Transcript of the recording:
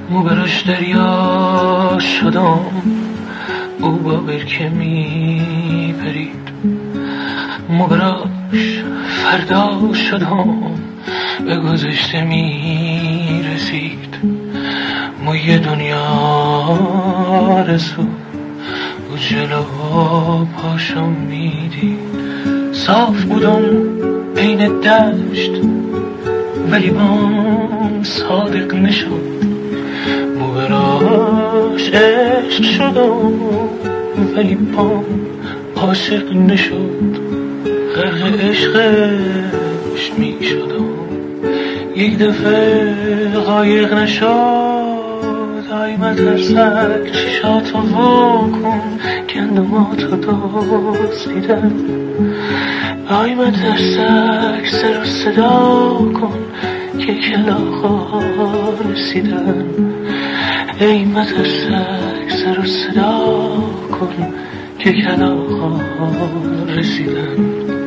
مو براش دریا شدم، او با برکه می پرید. مو براش فردا شدم، به گذشته می رسید. مو یه دنیا رسو، او جلو پاشم میدید. صاف بودم بین دشت، ولی بام صادق نشد. مو براش عشق شدم، ولی بام عاشق نشد. غرق عشقش می شدم، یک دفعه غایق نشد. آی مترسک چشاتو واکن، گندماتو دزدیدن. آی مترسک سر و صدا کن، که کلاغا رسیدن. ای مترسک سر و صدا کن، که کلاغا رسیدن.